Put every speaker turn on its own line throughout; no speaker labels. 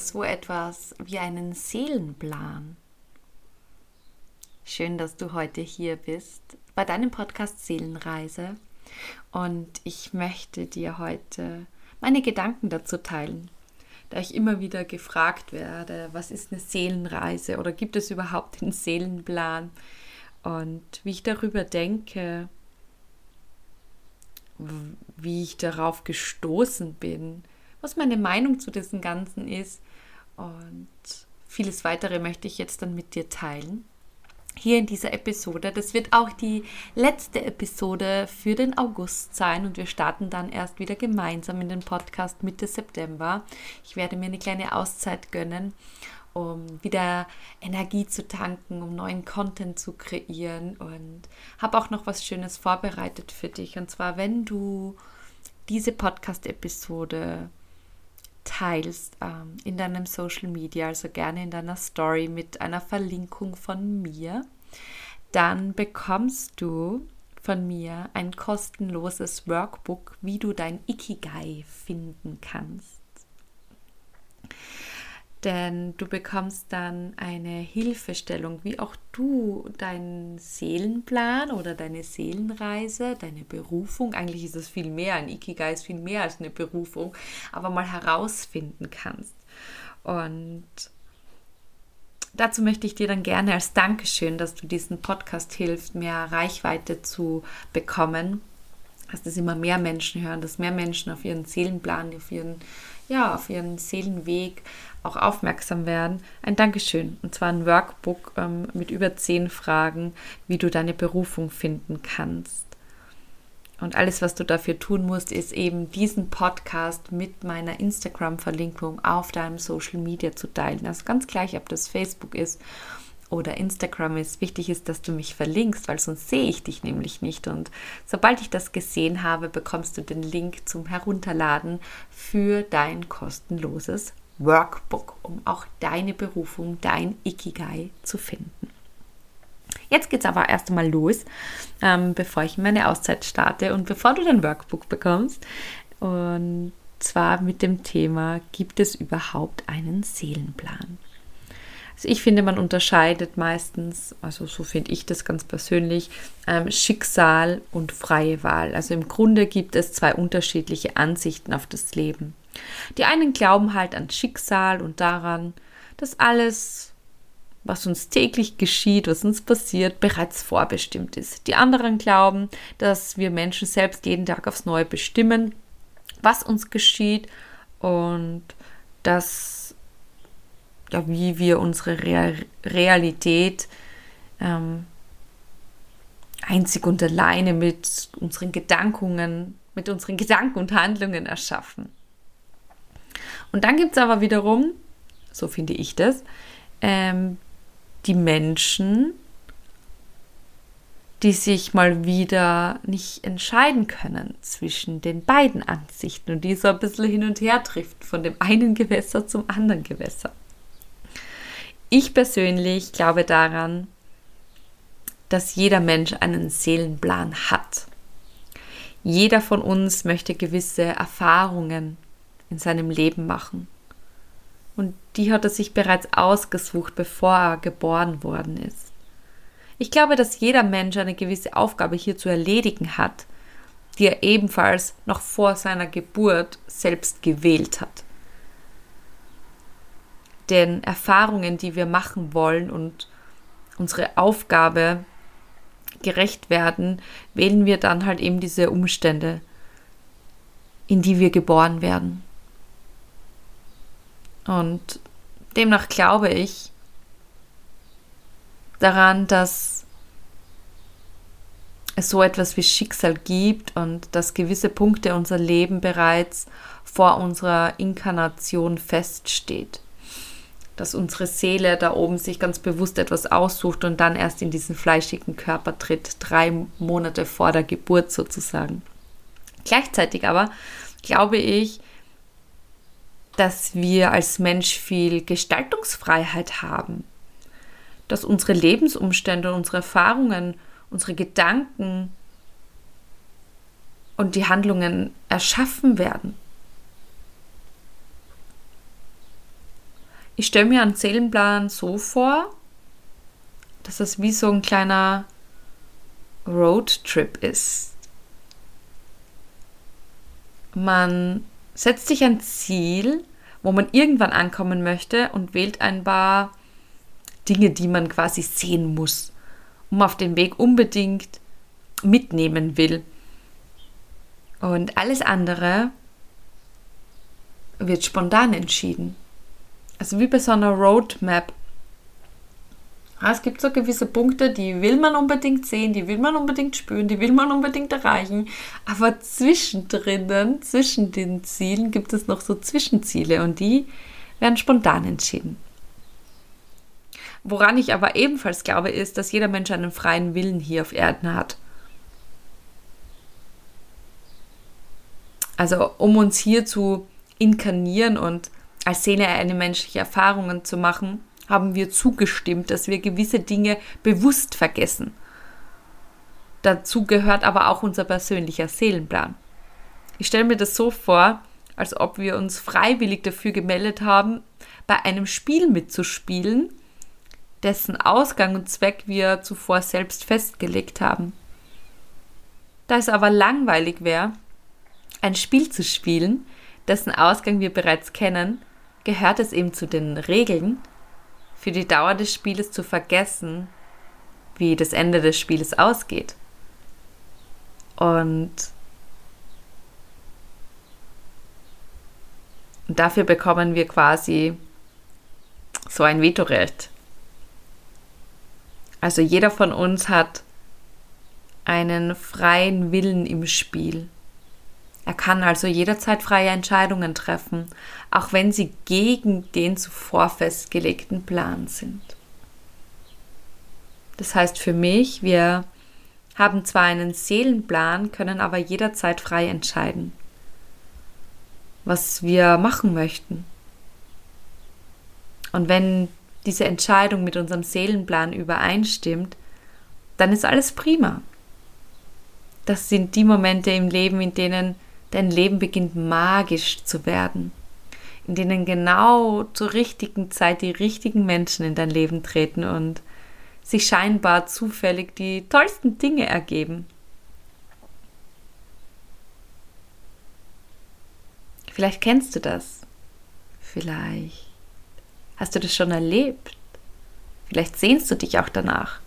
so etwas wie einen Seelenplan? Schön, dass du heute hier bist bei deinem Podcast Seelenreise und ich möchte dir heute meine Gedanken dazu teilen, da ich immer wieder gefragt werde, was ist eine Seelenreise oder gibt es überhaupt einen Seelenplan und wie ich darüber denke, wie ich darauf gestoßen bin, was meine Meinung zu diesem Ganzen ist und vieles weitere möchte ich jetzt dann mit dir teilen. Hier in dieser Episode. Das wird auch die letzte Episode für den August sein und wir starten dann erst wieder gemeinsam in den Podcast Mitte September. Ich werde mir eine kleine Auszeit gönnen, um wieder Energie zu tanken, um neuen Content zu kreieren und habe auch noch was Schönes vorbereitet für dich. Und zwar, wenn du diese Podcast-Episode teilst in deinem Social Media, also gerne in deiner Story mit einer Verlinkung von mir, dann bekommst du von mir ein kostenloses Workbook, wie du dein Ikigai finden kannst. Denn du bekommst dann eine Hilfestellung, wie auch du deinen Seelenplan oder deine Seelenreise, deine Berufung, eigentlich ist es viel mehr, ein Ikigai ist viel mehr als eine Berufung, aber mal herausfinden kannst. Und dazu möchte ich dir dann gerne als Dankeschön, dass du diesen Podcast hilfst, mehr Reichweite zu bekommen, dass das immer mehr Menschen hören, dass mehr Menschen auf ihren Seelenplan, auf ihren Seelenweg auch aufmerksam werden. Ein Dankeschön. Und zwar ein Workbook mit über 10 Fragen, wie du deine Berufung finden kannst. Und alles, was du dafür tun musst, ist eben diesen Podcast mit meiner Instagram-Verlinkung auf deinem Social Media zu teilen. Also ganz gleich, ob das Facebook ist oder Instagram ist. Wichtig ist, dass du mich verlinkst, weil sonst sehe ich dich nämlich nicht. Und sobald ich das gesehen habe, bekommst du den Link zum Herunterladen für dein kostenloses Workbook, um auch deine Berufung, dein Ikigai zu finden. Jetzt geht es aber erst einmal los, bevor ich meine Auszeit starte und bevor du dein Workbook bekommst. Und zwar mit dem Thema, gibt es überhaupt einen Seelenplan? Also ich finde, man unterscheidet meistens, also so finde ich das ganz persönlich, Schicksal und freie Wahl. Also im Grunde gibt es 2 unterschiedliche Ansichten auf das Leben. Die einen glauben halt an Schicksal und daran, dass alles, was uns täglich geschieht, was uns passiert, bereits vorbestimmt ist. Die anderen glauben, dass wir Menschen selbst jeden Tag aufs Neue bestimmen, was uns geschieht und dass, ja, wie wir unsere Realität einzig und alleine mit unseren Gedanken und Handlungen erschaffen. Und dann gibt es aber wiederum, so finde ich das, die Menschen, die sich mal wieder nicht entscheiden können zwischen den beiden Ansichten und die so ein bisschen hin und her trifft, von dem einen Gewässer zum anderen Gewässer. Ich persönlich glaube daran, dass jeder Mensch einen Seelenplan hat. Jeder von uns möchte gewisse Erfahrungen in seinem Leben machen. Und die hat er sich bereits ausgesucht, bevor er geboren worden ist. Ich glaube, dass jeder Mensch eine gewisse Aufgabe hier zu erledigen hat, die er ebenfalls noch vor seiner Geburt selbst gewählt hat. Denn Erfahrungen, die wir machen wollen und unsere Aufgabe gerecht werden, wählen wir dann halt eben diese Umstände, in die wir geboren werden. Und demnach glaube ich daran, dass es so etwas wie Schicksal gibt und dass gewisse Punkte unser Leben bereits vor unserer Inkarnation feststeht. Dass unsere Seele da oben sich ganz bewusst etwas aussucht und dann erst in diesen fleischigen Körper tritt, 3 Monate vor der Geburt sozusagen. Gleichzeitig aber glaube ich, dass wir als Mensch viel Gestaltungsfreiheit haben, dass unsere Lebensumstände, unsere Erfahrungen, unsere Gedanken und die Handlungen erschaffen werden. Ich stelle mir einen Seelenplan so vor, dass es wie so ein kleiner Roadtrip ist. Man setzt sich ein Ziel, wo man irgendwann ankommen möchte und wählt ein paar Dinge, die man quasi sehen muss, um auf den Weg unbedingt mitnehmen will. Und alles andere wird spontan entschieden. Also wie bei so einer Roadmap. Es gibt so gewisse Punkte, die will man unbedingt sehen, die will man unbedingt spüren, die will man unbedingt erreichen. Aber zwischendrin, zwischen den Zielen, gibt es noch so Zwischenziele und die werden spontan entschieden. Woran ich aber ebenfalls glaube, ist, dass jeder Mensch einen freien Willen hier auf Erden hat. Also um uns hier zu inkarnieren und als Seele eine menschliche Erfahrung zu machen, haben wir zugestimmt, dass wir gewisse Dinge bewusst vergessen. Dazu gehört aber auch unser persönlicher Seelenplan. Ich stelle mir das so vor, als ob wir uns freiwillig dafür gemeldet haben, bei einem Spiel mitzuspielen, dessen Ausgang und Zweck wir zuvor selbst festgelegt haben. Da es aber langweilig wäre, ein Spiel zu spielen, dessen Ausgang wir bereits kennen, gehört es eben zu den Regeln, für die Dauer des Spieles zu vergessen, wie das Ende des Spieles ausgeht. Und dafür bekommen wir quasi so ein Vetorecht. Also jeder von uns hat einen freien Willen im Spiel. Er kann also jederzeit freie Entscheidungen treffen, auch wenn sie gegen den zuvor festgelegten Plan sind. Das heißt für mich, wir haben zwar einen Seelenplan, können aber jederzeit frei entscheiden, was wir machen möchten. Und wenn diese Entscheidung mit unserem Seelenplan übereinstimmt, dann ist alles prima. Das sind die Momente im Leben, in denen dein Leben beginnt magisch zu werden, in denen genau zur richtigen Zeit die richtigen Menschen in dein Leben treten und sich scheinbar zufällig die tollsten Dinge ergeben. Vielleicht kennst du das. Vielleicht hast du das schon erlebt. Vielleicht sehnst du dich auch danach.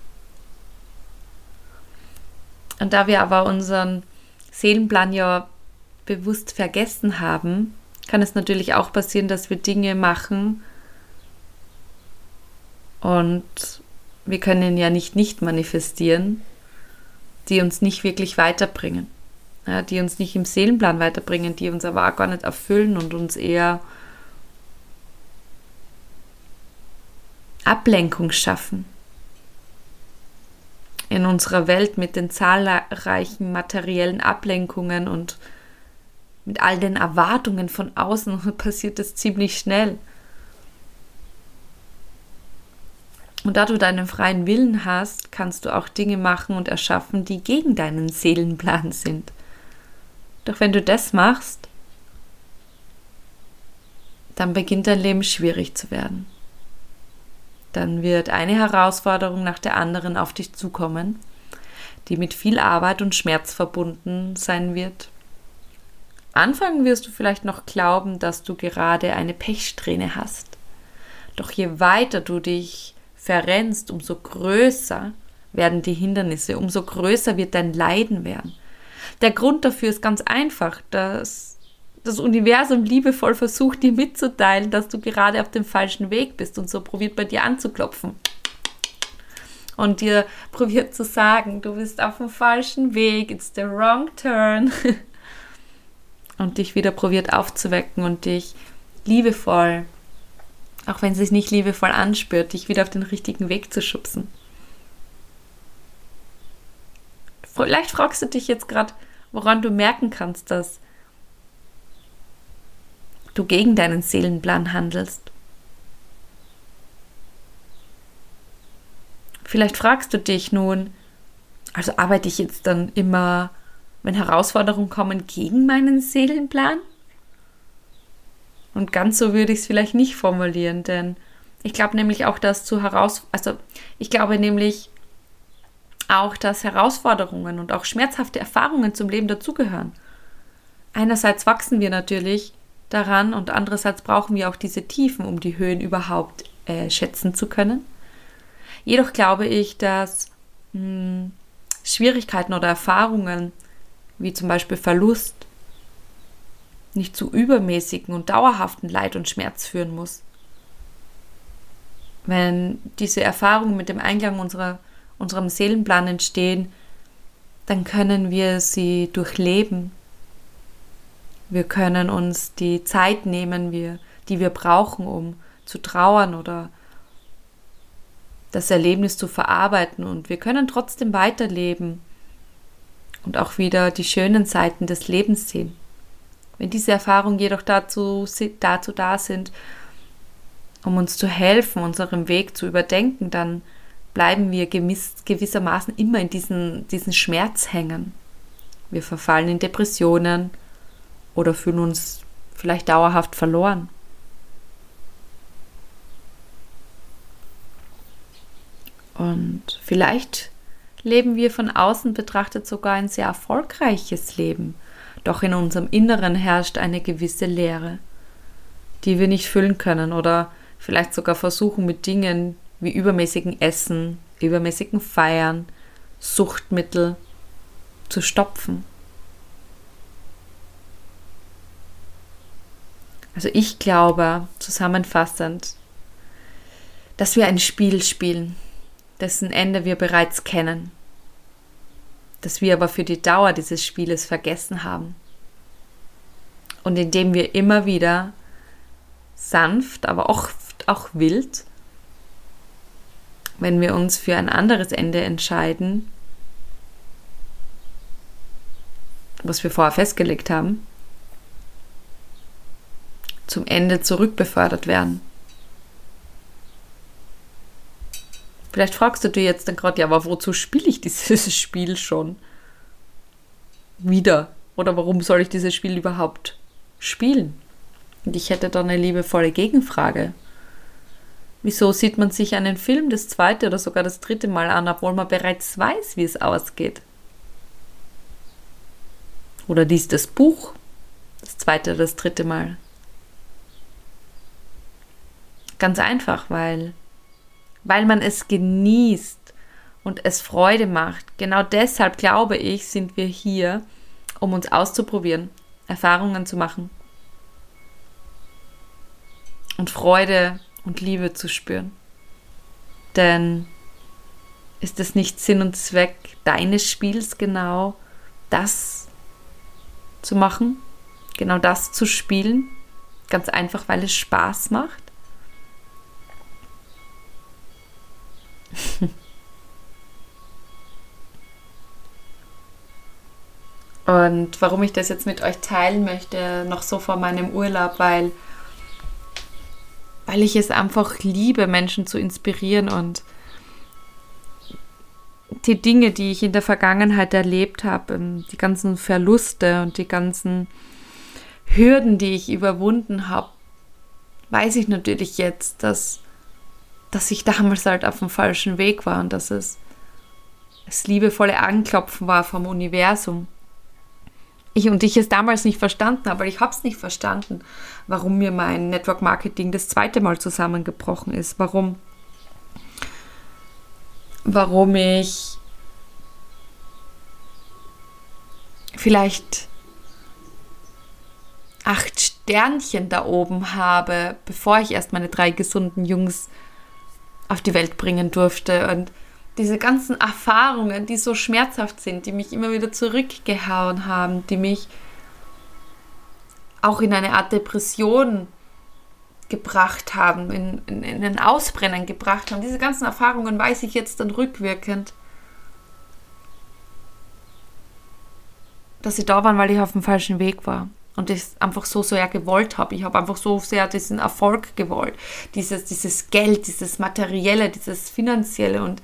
Und da wir aber unseren Seelenplan ja bewusst vergessen haben, kann es natürlich auch passieren, dass wir Dinge machen und wir können ja nicht manifestieren, die uns nicht wirklich weiterbringen, ja, die uns nicht im Seelenplan weiterbringen, die uns aber auch gar nicht erfüllen und uns eher Ablenkung schaffen. In unserer Welt mit den zahlreichen materiellen Ablenkungen und mit all den Erwartungen von außen passiert das ziemlich schnell. Und da du deinen freien Willen hast, kannst du auch Dinge machen und erschaffen, die gegen deinen Seelenplan sind. Doch wenn du das machst, dann beginnt dein Leben schwierig zu werden. Dann wird eine Herausforderung nach der anderen auf dich zukommen, die mit viel Arbeit und Schmerz verbunden sein wird. Anfangen wirst du vielleicht noch glauben, dass du gerade eine Pechsträhne hast. Doch je weiter du dich verrennst, umso größer werden die Hindernisse, umso größer wird dein Leiden werden. Der Grund dafür ist ganz einfach, dass das Universum liebevoll versucht, dir mitzuteilen, dass du gerade auf dem falschen Weg bist und so probiert bei dir anzuklopfen. Und dir probiert zu sagen, du bist auf dem falschen Weg, it's the wrong turn. Und dich wieder probiert aufzuwecken und dich liebevoll, auch wenn es sich nicht liebevoll anspürt, dich wieder auf den richtigen Weg zu schubsen. Vielleicht fragst du dich jetzt gerade, woran du merken kannst, dass du gegen deinen Seelenplan handelst. Vielleicht fragst du dich nun, also arbeite ich jetzt dann immer, wenn Herausforderungen kommen, gegen meinen Seelenplan? Und ganz so würde ich es vielleicht nicht formulieren, denn ich glaube nämlich auch, ich glaube nämlich auch, dass Herausforderungen und auch schmerzhafte Erfahrungen zum Leben dazugehören. Einerseits wachsen wir natürlich daran und andererseits brauchen wir auch diese Tiefen, um die Höhen überhaupt schätzen zu können. Jedoch glaube ich, dass Schwierigkeiten oder Erfahrungen, wie zum Beispiel Verlust, nicht zu übermäßigen und dauerhaften Leid und Schmerz führen muss. Wenn diese Erfahrungen mit dem Einklang unserem Seelenplan entstehen, dann können wir sie durchleben. Wir können uns die Zeit nehmen, die wir brauchen, um zu trauern oder das Erlebnis zu verarbeiten. Und wir können trotzdem weiterleben und auch wieder die schönen Seiten des Lebens sehen. Wenn diese Erfahrungen jedoch dazu da sind, um uns zu helfen, unseren Weg zu überdenken, dann bleiben wir gewissermaßen immer in diesen Schmerz hängen. Wir verfallen in Depressionen oder fühlen uns vielleicht dauerhaft verloren. Und vielleicht leben wir von außen betrachtet sogar ein sehr erfolgreiches Leben, doch in unserem Inneren herrscht eine gewisse Leere, die wir nicht füllen können oder vielleicht sogar versuchen mit Dingen wie übermäßigen Essen, übermäßigen Feiern, Suchtmittel zu stopfen. Also ich glaube, zusammenfassend, dass wir ein Spiel spielen, dessen Ende wir bereits kennen, dass wir aber für die Dauer dieses Spieles vergessen haben. Und indem wir immer wieder sanft, aber oft auch wild, wenn wir uns für ein anderes Ende entscheiden, was wir vorher festgelegt haben, zum Ende zurückbefördert werden. Vielleicht fragst du dir jetzt dann gerade, ja, aber wozu spiele ich dieses Spiel schon wieder? Oder warum soll ich dieses Spiel überhaupt spielen? Und ich hätte da eine liebevolle Gegenfrage. Wieso sieht man sich einen Film das zweite oder sogar das dritte Mal an, obwohl man bereits weiß, wie es ausgeht? Oder liest das Buch das zweite oder das dritte Mal? Ganz einfach, weil man es genießt und es Freude macht. Genau deshalb, glaube ich, sind wir hier, um uns auszuprobieren, Erfahrungen zu machen und Freude und Liebe zu spüren. Denn ist es nicht Sinn und Zweck deines Spiels, genau das zu machen, genau das zu spielen, ganz einfach, weil es Spaß macht? Und warum ich das jetzt mit euch teilen möchte, noch so vor meinem Urlaub, weil ich es einfach liebe, Menschen zu inspirieren und die Dinge, die ich in der Vergangenheit erlebt habe, die ganzen Verluste und die ganzen Hürden, die ich überwunden habe, weiß ich natürlich jetzt, dass ich damals halt auf dem falschen Weg war und dass es liebevolle Anklopfen war vom Universum. Ich es damals nicht verstanden habe, aber ich habe es nicht verstanden, warum mir mein Network Marketing das zweite Mal zusammengebrochen ist, warum ich vielleicht 8 Sternchen da oben habe, bevor ich erst meine 3 gesunden Jungs auf die Welt bringen durfte. Und diese ganzen Erfahrungen, die so schmerzhaft sind, die mich immer wieder zurückgehauen haben, die mich auch in eine Art Depression gebracht haben, in ein Ausbrennen gebracht haben. Diese ganzen Erfahrungen weiß ich jetzt dann rückwirkend, dass sie da waren, weil ich auf dem falschen Weg war. Und ich es einfach so sehr gewollt habe. Ich habe einfach so sehr diesen Erfolg gewollt. Dieses Geld, dieses Materielle, dieses Finanzielle. Und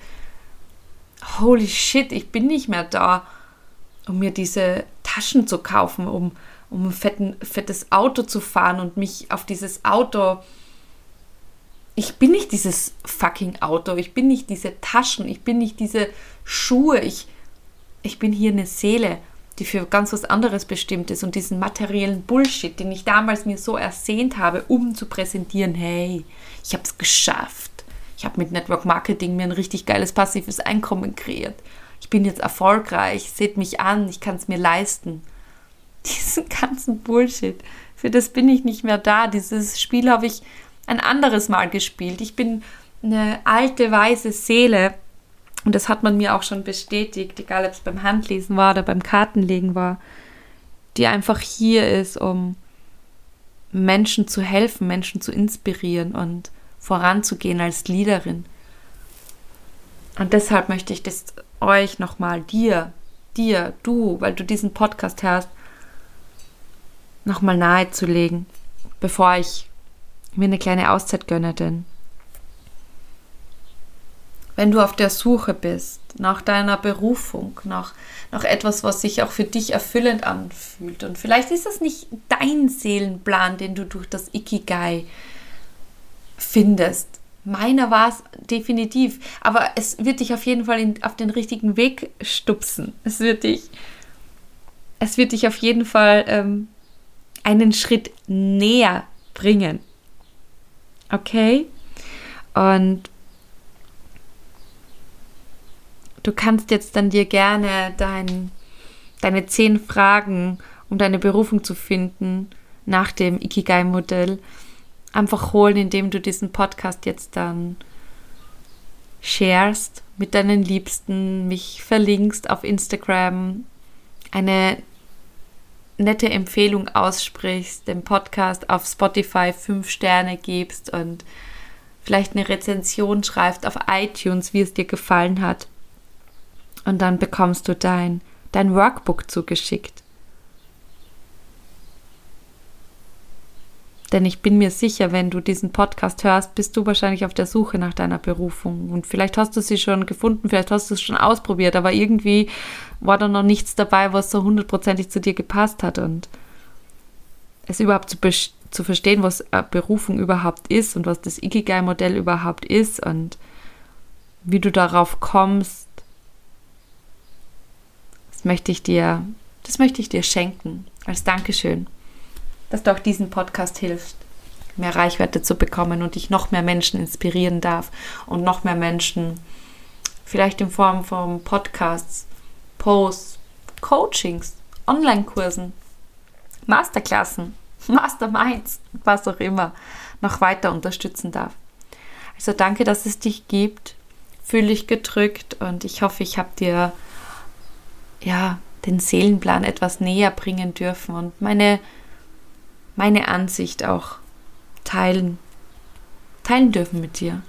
holy shit, ich bin nicht mehr da, um mir diese Taschen zu kaufen, um um ein fettes Auto zu fahren und mich auf dieses Auto... Ich bin nicht dieses fucking Auto, ich bin nicht diese Taschen, ich bin nicht diese Schuhe, ich bin hier eine Seele, die für ganz was anderes bestimmt ist und diesen materiellen Bullshit, den ich damals mir so ersehnt habe, um zu präsentieren, hey, ich habe es geschafft. Ich habe mit Network Marketing mir ein richtig geiles passives Einkommen kreiert. Ich bin jetzt erfolgreich, seht mich an, ich kann es mir leisten. Diesen ganzen Bullshit, für das bin ich nicht mehr da. Dieses Spiel habe ich ein anderes Mal gespielt. Ich bin eine alte, weise Seele und das hat man mir auch schon bestätigt, egal ob es beim Handlesen war oder beim Kartenlegen war, die einfach hier ist, um Menschen zu helfen, Menschen zu inspirieren und voranzugehen als Leaderin. Und deshalb möchte ich das euch nochmal, du, weil du diesen Podcast hörst, nochmal nahezulegen, bevor ich mir eine kleine Auszeit gönne, denn wenn du auf der Suche bist nach deiner Berufung, nach etwas, was sich auch für dich erfüllend anfühlt und vielleicht ist das nicht dein Seelenplan, den du durch das Ikigai findest. Meiner war es definitiv, aber es wird dich auf jeden Fall auf den richtigen Weg stupsen. Es wird dich auf jeden Fall einen Schritt näher bringen. Okay? Und du kannst jetzt dann dir gerne deine 10 Fragen, um deine Berufung zu finden, nach dem Ikigai-Modell einfach holen, indem du diesen Podcast jetzt dann sharest mit deinen Liebsten, mich verlinkst auf Instagram, eine nette Empfehlung aussprichst, dem Podcast auf Spotify 5 Sterne gibst und vielleicht eine Rezension schreibst auf iTunes, wie es dir gefallen hat. Und dann bekommst du dein Workbook zugeschickt. Denn ich bin mir sicher, wenn du diesen Podcast hörst, bist du wahrscheinlich auf der Suche nach deiner Berufung. Und vielleicht hast du sie schon gefunden, vielleicht hast du es schon ausprobiert, aber irgendwie war da noch nichts dabei, was so 100%ig zu dir gepasst hat. Und es überhaupt zu verstehen, was Berufung überhaupt ist und was das Ikigai-Modell überhaupt ist und wie du darauf kommst, das möchte ich dir schenken, als Dankeschön, dass du auch diesen Podcast hilfst, mehr Reichweite zu bekommen und ich noch mehr Menschen inspirieren darf und noch mehr Menschen, vielleicht in Form von Podcasts, Posts, Coachings, Online-Kursen, Masterklassen, Masterminds, was auch immer, noch weiter unterstützen darf. Also danke, dass es dich gibt, fühle dich gedrückt und ich hoffe, ich habe dir den Seelenplan etwas näher bringen dürfen und meine Ansicht auch teilen dürfen mit dir.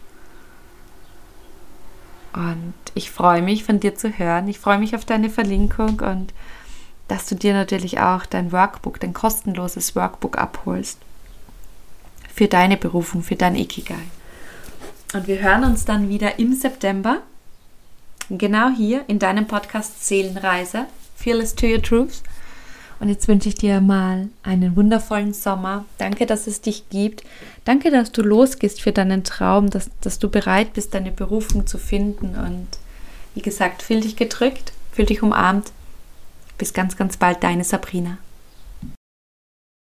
Und ich freue mich, von dir zu hören. Ich freue mich auf deine Verlinkung und dass du dir natürlich auch dein Workbook, dein kostenloses Workbook abholst. Für deine Berufung, für dein Ikigai. Und wir hören uns dann wieder im September. Genau hier in deinem Podcast Seelenreise, Fearless to Your Truths. Und jetzt wünsche ich dir mal einen wundervollen Sommer. Danke, dass es dich gibt. Danke, dass du losgehst für deinen Traum, dass du bereit bist, deine Berufung zu finden. Und wie gesagt, fühl dich gedrückt, fühl dich umarmt. Bis ganz, ganz bald, deine Sabrina.